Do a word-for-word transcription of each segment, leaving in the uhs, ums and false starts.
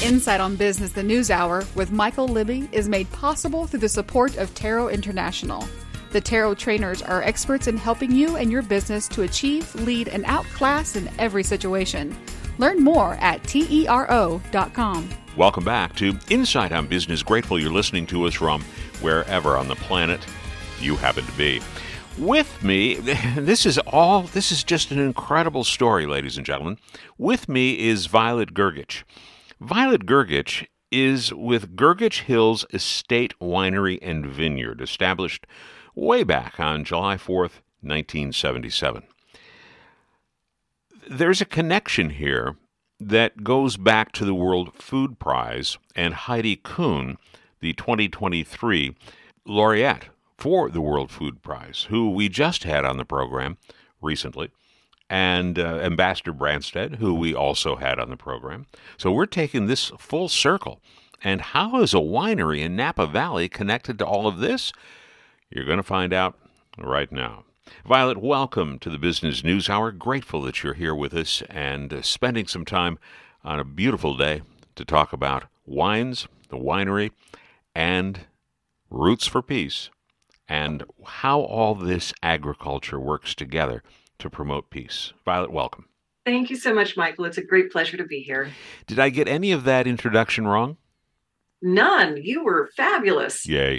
Insight on Business, the News Hour with Michael Libby is made possible through the support of Tarot International. The Tarot trainers are experts in helping you and your business to achieve, lead, and outclass in every situation. Learn more at tero dot com. Welcome back to Insight on Business. Grateful you're listening to us from wherever on the planet you happen to be. With me, this is all, this is just an incredible story, ladies and gentlemen. With me is Violet Gergich. Violet Gergich is with Gergich Hills Estate Winery and Vineyard, established way back on July fourth, nineteen seventy-seven. There's a connection here that goes back to the World Food Prize and Heidi Kuhn, the twenty twenty-three laureate for the World Food Prize, who we just had on the program recently, and uh, Ambassador Branstad, who we also had on the program. So we're taking this full circle. And how is a winery in Napa Valley connected to all of this? You're going to find out right now. Violet, welcome to the Business News Hour. Grateful that you're here with us and uh, spending some time on a beautiful day to talk about wines, the winery, and Roots for Peace, and how all this agriculture works together to promote peace. Violet, welcome. Thank you so much, Michael. It's a great pleasure to be here. Did I get any of that introduction wrong? None. You were fabulous. Yay.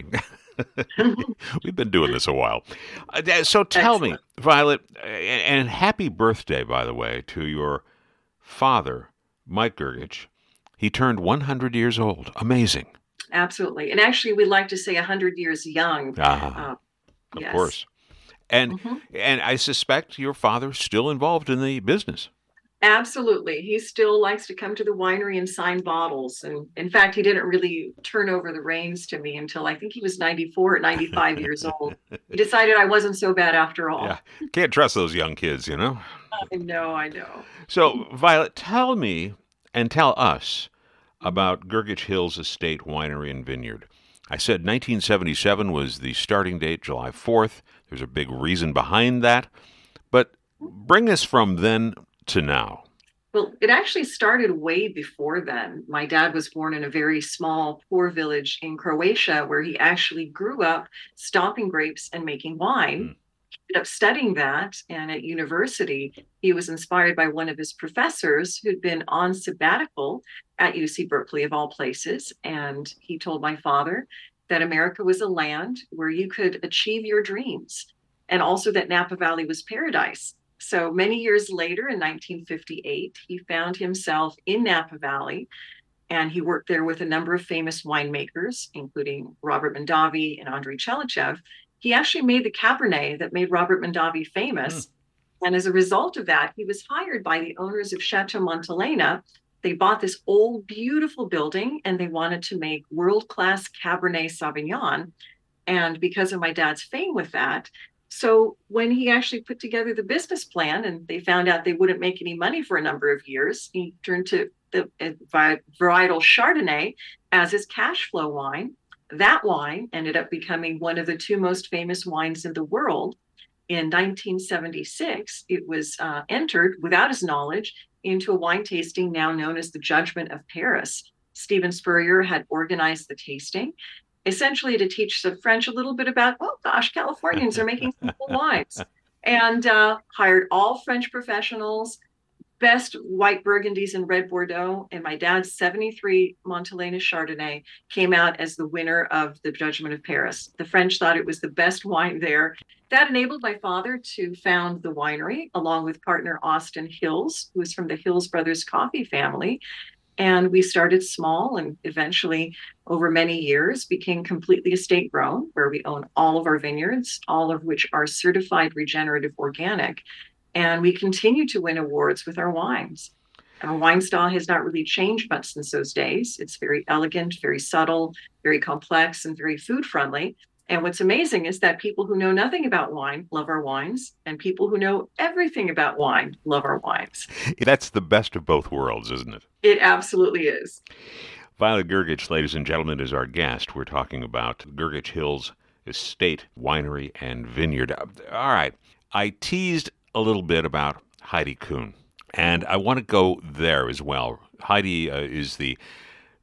We've been doing this a while. Uh, so tell Excellent. me, Violet, and, and happy birthday, by the way, to your father, Mike Gergich. He turned one hundred years old. Amazing. Absolutely. And actually, we like to say one hundred years young. Ah, uh, of yes. course. And mm-hmm. and I suspect your father's still involved in the business. Absolutely. He still likes to come to the winery and sign bottles. And in fact, he didn't really turn over the reins to me until I think he was ninety-four or ninety-five years old. He decided I wasn't so bad after all. Yeah. Can't trust those young kids, you know? I know, I know. So, Violet, tell me and tell us about Gergich Hills Estate Winery and Vineyard. I said nineteen seventy-seven was the starting date, July fourth. There's a big reason behind that. But bring us from then to now. Well, it actually started way before then. My dad was born in a very small, poor village in Croatia where he actually grew up stomping grapes and making wine. Mm. He ended up studying that, and at university, he was inspired by one of his professors who'd been on sabbatical at U C Berkeley, of all places. And he told my father that America was a land where you could achieve your dreams, and also that Napa Valley was paradise. So many years later, in nineteen fifty-eight, he found himself in Napa Valley, and he worked there with a number of famous winemakers, including Robert Mondavi and Andrei Chelychev. He actually made the Cabernet that made Robert Mondavi famous. Mm. And as a result of that, he was hired by the owners of Chateau Montelena. They bought this old, beautiful building, and they wanted to make world-class Cabernet Sauvignon. And because of my dad's fame with that, so when he actually put together the business plan and they found out they wouldn't make any money for a number of years, he turned to the uh, varietal Chardonnay as his cash flow wine. That wine ended up becoming one of the two most famous wines in the world. In nineteen seventy-six, it was uh, entered, without his knowledge, into a wine tasting now known as the Judgment of Paris. Stephen Spurrier had organized the tasting, essentially to teach the French a little bit about, oh gosh, Californians are making some cool wines, and uh, hired all French professionals, best white Burgundies and red Bordeaux. And my dad's seventy-three Montelena Chardonnay came out as the winner of the Judgment of Paris. The French thought it was the best wine there. That enabled my father to found the winery along with partner Austin Hills, who was from the Hills Brothers coffee family. And we started small and eventually, over many years, became completely estate grown, where we own all of our vineyards, all of which are certified regenerative organic. And we continue to win awards with our wines. Our wine style has not really changed much since those days. It's very elegant, very subtle, very complex, and very food friendly. And what's amazing is that people who know nothing about wine love our wines, and people who know everything about wine love our wines. That's the best of both worlds, isn't it? It absolutely is. Violet Gergich, ladies and gentlemen, is our guest. We're talking about Gergich Hills Estate Winery and Vineyard. All right. I teased a little bit about Heidi Kuhn, and I want to go there as well. Heidi uh, is the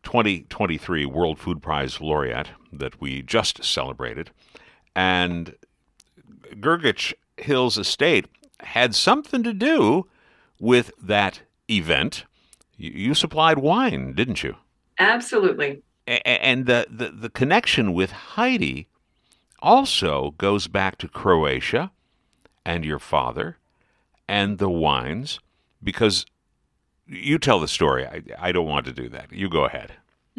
twenty twenty-three World Food Prize laureate that we just celebrated. And Gurgitch Hills Estate had something to do with that event. You, you supplied wine, didn't you? Absolutely. A- and the, the, the connection with Heidi also goes back to Croatia and your father and the wines, because you tell the story. I, I don't want to do that. You go ahead.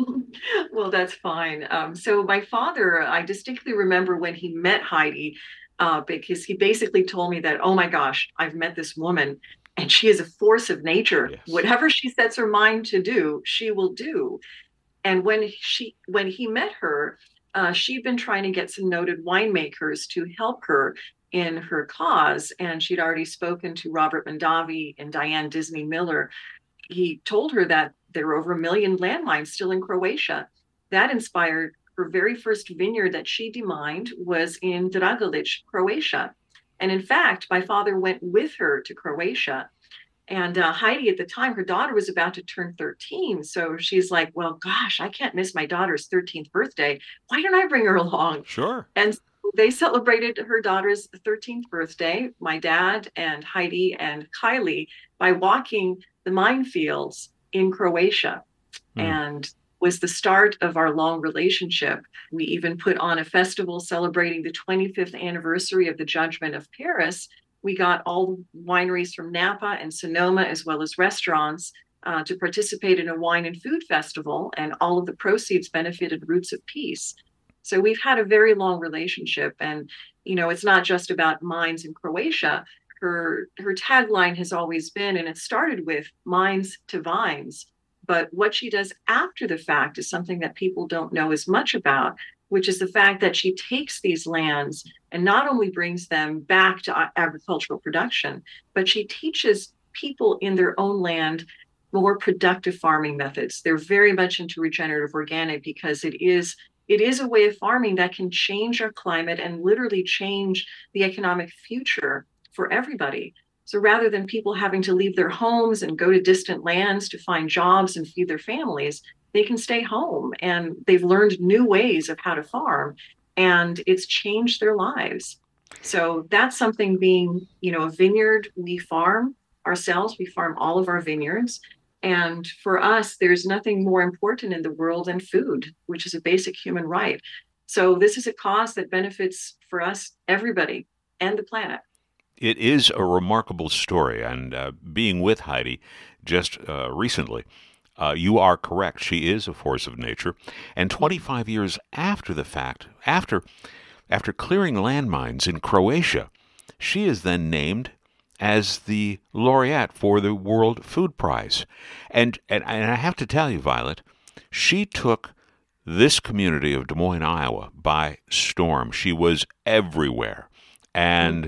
Well, that's fine. Um, so my father, I distinctly remember when he met Heidi, uh, because he basically told me that, oh my gosh, I've met this woman and she is a force of nature. Yes. Whatever she sets her mind to do, she will do. And when she when he met her, uh, she'd been trying to get some noted winemakers to help her in her cause. And she'd already spoken to Robert Mondavi and Diane Disney Miller. He told her that there were over a million landmines still in Croatia. That inspired her very first vineyard that she demined was in Dragalić, Croatia. And in fact, my father went with her to Croatia. And uh, Heidi, at the time, her daughter was about to turn thirteen. So she's like, well, gosh, I can't miss my daughter's thirteenth birthday. Why don't I bring her along? Sure. And they celebrated her daughter's thirteenth birthday, my dad and Heidi and Kylie, by walking the minefields in Croatia. Mm. And was the start of our long relationship. We even put on a festival celebrating the twenty-fifth anniversary of the Judgment of Paris. We got all wineries from Napa and Sonoma, as well as restaurants, uh, to participate in a wine and food festival, and all of the proceeds benefited Roots of Peace. So we've had a very long relationship, and you know, it's not just about mines in Croatia. Her her tagline has always been, and it started with mines to vines. But what she does after the fact is something that people don't know as much about, which is the fact that she takes these lands and not only brings them back to agricultural production, but she teaches people in their own land more productive farming methods. They're very much into regenerative organic because it is it is a way of farming that can change our climate and literally change the economic future for everybody. So rather than people having to leave their homes and go to distant lands to find jobs and feed their families, they can stay home, and they've learned new ways of how to farm, and it's changed their lives. So that's something being, you know, a vineyard, we farm ourselves, we farm all of our vineyards. And for us, there's nothing more important in the world than food, which is a basic human right. So this is a cause that benefits for us, everybody, and the planet. It is a remarkable story, and uh, being with Heidi just uh, recently, uh, you are correct. She is a force of nature. And twenty-five years after the fact, after after clearing landmines in Croatia, she is then named as the laureate for the World Food Prize. And, and, and I have to tell you, Violet, she took this community of Des Moines, Iowa, by storm. She was everywhere. And...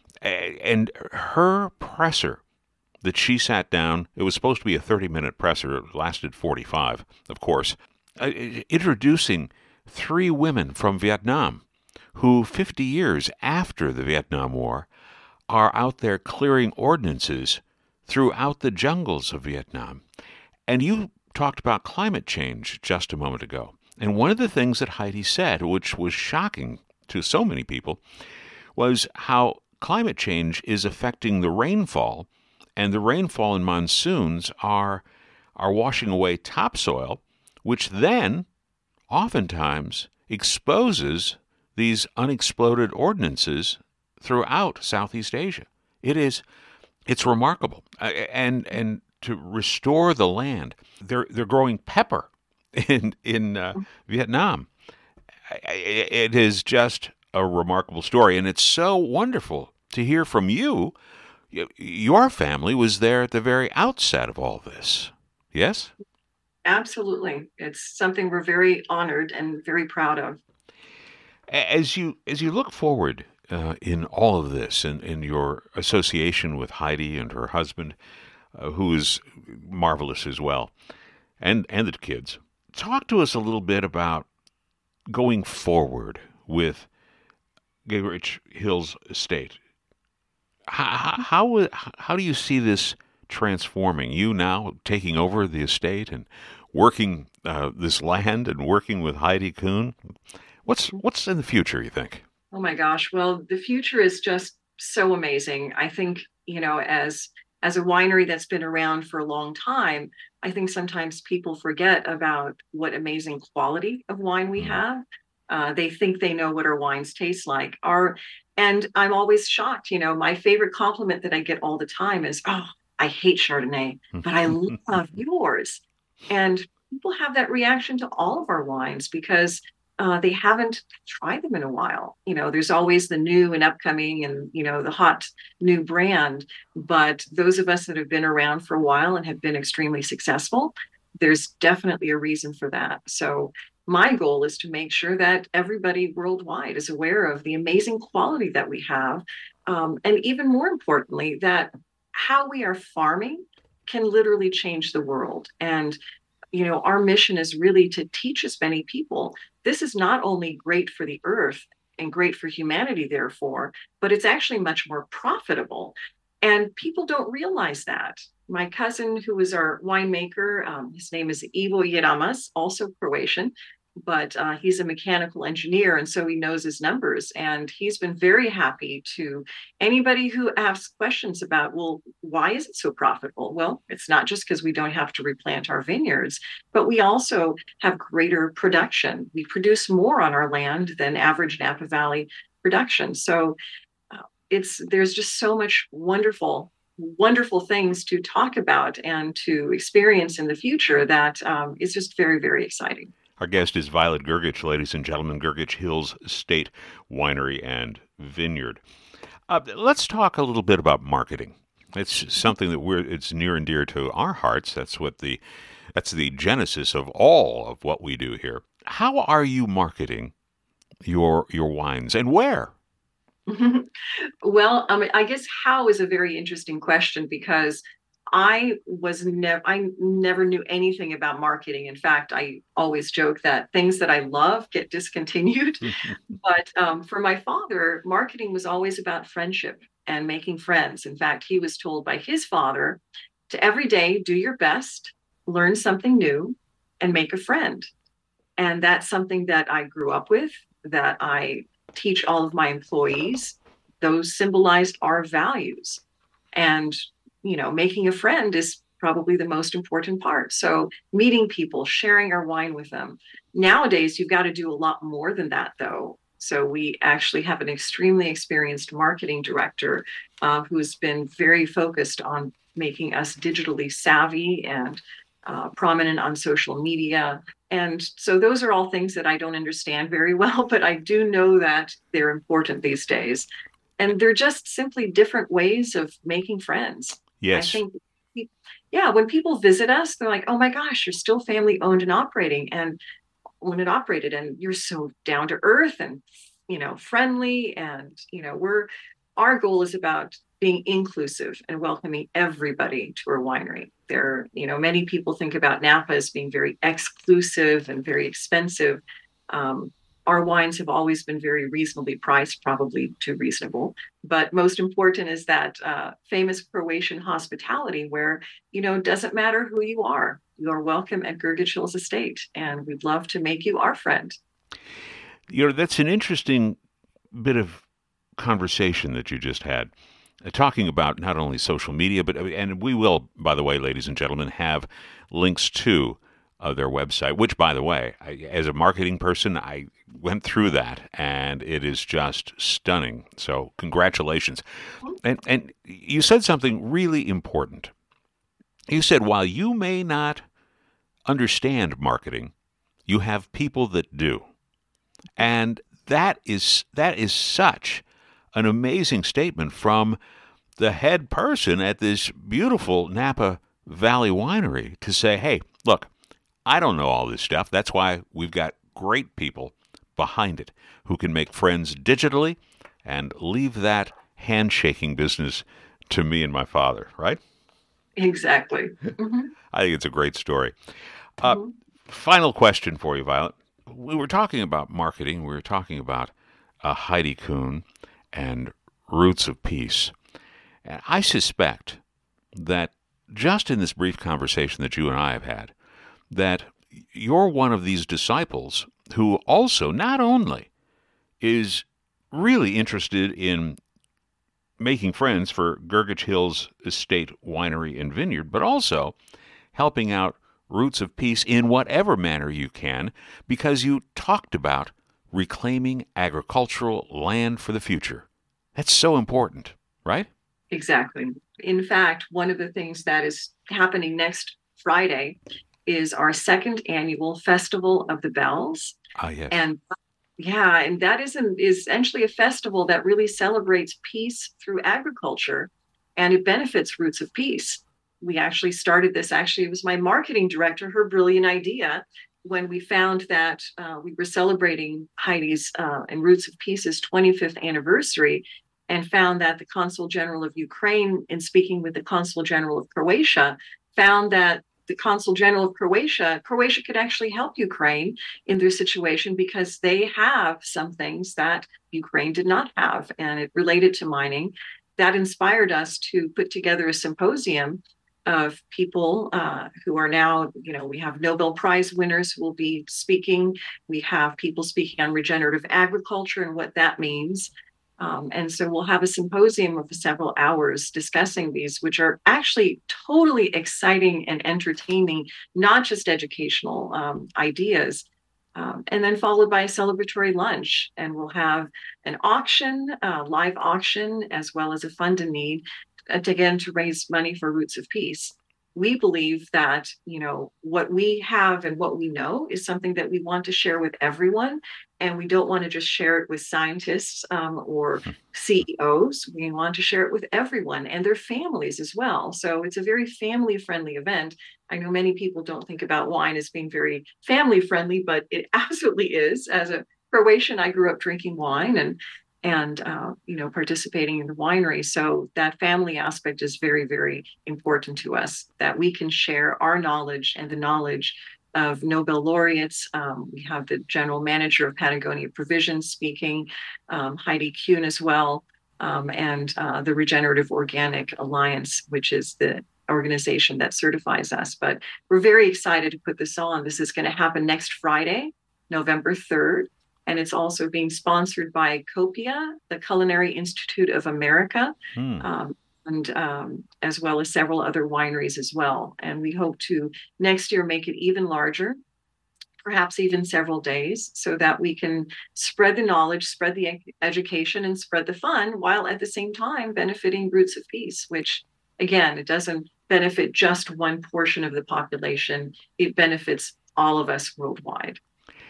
And her presser that she sat down, it was supposed to be a thirty-minute presser. It lasted forty-five, of course, uh, introducing three women from Vietnam who fifty years after the Vietnam War are out there clearing ordinances throughout the jungles of Vietnam. And you talked about climate change just a moment ago. And one of the things that Heidi said, which was shocking to so many people, was how climate change is affecting the rainfall, and the rainfall and monsoons are are washing away topsoil, which then oftentimes exposes these unexploded ordnances throughout Southeast Asia. It is it's remarkable, and and to restore the land, they're they're growing pepper in in uh, Vietnam. It is just a remarkable story, and it's so wonderful to hear from you. Your family was there at the very outset of all this. Yes? Absolutely. It's something we're very honored and very proud of. As you as you look forward uh, in all of this, and in, in your association with Heidi and her husband, uh, who is marvelous as well, and and the kids, talk to us a little bit about going forward with Gurgitch Hills Estate. How, how how do you see this transforming? You now taking over the estate and working uh, this land and working with Heidi Kuhn. What's what's in the future, you think? Oh my gosh. Well, the future is just so amazing. I think, you know, as as a winery that's been around for a long time, I think sometimes people forget about what amazing quality of wine we have. Uh, they think they know what our wines taste like. Our, and I'm always shocked. You know, my favorite compliment that I get all the time is, "Oh, I hate Chardonnay, but I love yours." And people have that reaction to all of our wines because uh, they haven't tried them in a while. You know, there's always the new and upcoming and, you know, the hot new brand. But those of us that have been around for a while and have been extremely successful, there's definitely a reason for that. So my goal is to make sure that everybody worldwide is aware of the amazing quality that we have. Um, and even more importantly, that how we are farming can literally change the world. And you know, our mission is really to teach as many people. This is not only great for the earth and great for humanity, therefore, but it's actually much more profitable. And people don't realize that. My cousin, who is our winemaker, um, his name is Ivo Jeramas, also Croatian, but uh, he's a mechanical engineer, and so he knows his numbers. And he's been very happy to anybody who asks questions about, well, why is it so profitable? Well, it's not just because we don't have to replant our vineyards, but we also have greater production. We produce more on our land than average Napa Valley production. So uh, it's there's just so much wonderful wonderful things to talk about and to experience in the future that um, is just very, very exciting. Our guest is Violet Grgich, ladies and gentlemen, Grgich Hills Estate Winery and Vineyard. Uh, let's talk a little bit about marketing. It's something that we're it's near and dear to our hearts. That's what the that's the genesis of all of what we do here. How are you marketing your your wines, and where? Well, um, I guess how is a very interesting question because I was never, I never knew anything about marketing. In fact, I always joke that things that I love get discontinued. But um, for my father, marketing was always about friendship and making friends. In fact, he was told by his father to every day do your best, learn something new, and make a friend. And that's something that I grew up with, that I teach all of my employees. Those symbolized our values. And you know, making a friend is probably the most important part. So meeting people, sharing our wine with them. Nowadays, you've got to do a lot more than that, though. So we actually have an extremely experienced marketing director uh, who's been very focused on making us digitally savvy and uh, prominent on social media. And so those are all things that I don't understand very well, but I do know that they're important these days. And they're just simply different ways of making friends. Yes. I think, yeah, when people visit us, they're like, oh my gosh, you're still family owned and operating and owned and operated, and you're so down to earth and, you know, friendly. And, you know, we're, our goal is about being inclusive and welcoming everybody to our winery. There, you know, many people think about Napa as being very exclusive and very expensive. Um, Our wines have always been very reasonably priced, probably too reasonable. But most important is that uh, famous Croatian hospitality where, you know, it doesn't matter who you are. You're welcome at Grgich Hills Estate, and we'd love to make you our friend. You know, that's an interesting bit of conversation that you just had, uh, talking about not only social media, but, and we will, by the way, ladies and gentlemen, have links to of their website, which, by the way, I, as a marketing person, I went through that, and it is just stunning. So congratulations. And and you said something really important. You said, while you may not understand marketing, you have people that do. And that is that is such an amazing statement from the head person at this beautiful Napa Valley winery to say, hey, look, I don't know all this stuff. That's why we've got great people behind it who can make friends digitally and leave that handshaking business to me and my father, right? Exactly. Mm-hmm. I think it's a great story. Uh, mm-hmm. Final question for you, Violet. We were talking about marketing. We were talking about uh, Heidi Kuhn and Roots of Peace. And I suspect that just in this brief conversation that you and I have had, that you're one of these disciples who also not only is really interested in making friends for Gurgitch Hills Estate Winery and Vineyard, but also helping out Roots of Peace in whatever manner you can, because you talked about reclaiming agricultural land for the future. That's so important, right? Exactly. In fact, one of the things that is happening next Friday is our second annual Festival of the Bells. Ah, yes. And yeah, and that is, an, is essentially a festival that really celebrates peace through agriculture, and it benefits Roots of Peace. We actually started this, actually, it was my marketing director, her brilliant idea, when we found that uh, we were celebrating Heidi's uh, and Roots of Peace's twenty-fifth anniversary, and found that the Consul General of Ukraine, in speaking with the Consul General of Croatia, found that the Consul General of Croatia, Croatia could actually help Ukraine in their situation because they have some things that Ukraine did not have, and it related to mining. That inspired us to put together a symposium of people uh, who are now, you know, we have Nobel Prize winners who will be speaking. We have people speaking on regenerative agriculture and what that means. Um, and so we'll have a symposium of several hours discussing these, which are actually totally exciting and entertaining, not just educational um, ideas. Um, and then followed by a celebratory lunch. And we'll have an auction, uh, live auction, as well as a fund in need, uh, to, again, to raise money for Roots of Peace. We believe that, you know, what we have and what we know is something that we want to share with everyone. And we don't want to just share it with scientists um, or C E Os. We want to share it with everyone and their families as well. So it's a very family-friendly event. I know many people don't think about wine as being very family-friendly, but it absolutely is. As a Croatian, I grew up drinking wine and and uh, you know, participating in the winery. So that family aspect is very, very important to us, that we can share our knowledge and the knowledge of Nobel laureates. Um, we have the general manager of Patagonia Provisions speaking, um, Heidi Kuhn as well, um, and uh, the Regenerative Organic Alliance, which is the organization that certifies us. But we're very excited to put this on. This is going to happen next Friday, November third. And it's also being sponsored by Copia, the Culinary Institute of America, hmm. um, and um, as well as several other wineries as well. And we hope to next year make it even larger, perhaps even several days, so that we can spread the knowledge, spread the ed- education, and spread the fun, while at the same time benefiting Roots of Peace, which, again, it doesn't benefit just one portion of the population. It benefits all of us worldwide.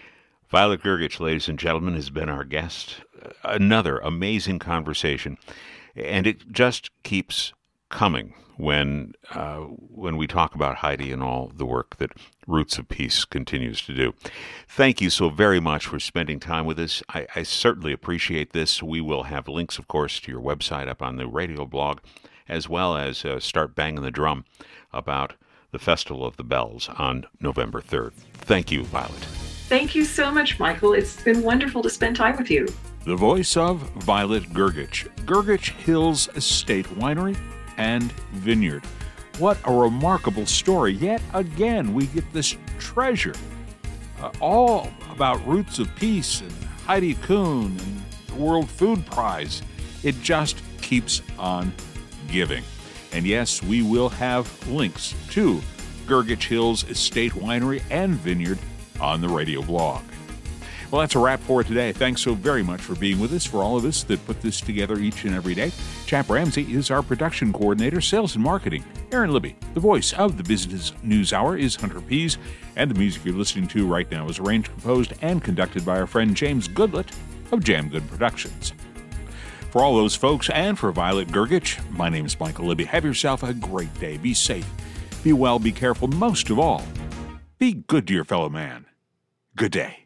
Violet Gurgitch, ladies and gentlemen, has been our guest. Another amazing conversation. And it just keeps coming when uh, when we talk about Heidi and all the work that Roots of Peace continues to do. Thank you so very much for spending time with us. I, I certainly appreciate this. We will have links, of course, to your website up on the radio blog, as well as uh, start banging the drum about the Festival of the Bells on November third. Thank you, Violet. Thank you so much, Michael. It's been wonderful to spend time with you. The voice of Violet Gurgitch, Gurgitch Hills Estate Winery and Vineyard. What a remarkable story. Yet again, we get this treasure, uh, all about Roots of Peace and Heidi Kuhn and the World Food Prize. It just keeps on giving. And yes, we will have links to Gurgitch Hills Estate Winery and Vineyard on the radio blog. Well, that's a wrap for today. Thanks so very much for being with us, for all of us that put this together each and every day. Chap Ramsey is our production coordinator, sales and marketing. Aaron Libby, the voice of the Business News Hour, is Hunter Pease, and the music you're listening to right now is arranged, composed, and conducted by our friend James Goodlett of Jam Good Productions. For all those folks and for Violet Gurgitch, my name is Michael Libby. Have yourself a great day. Be safe, be well, be careful. Most of all, be good to your fellow man. Good day.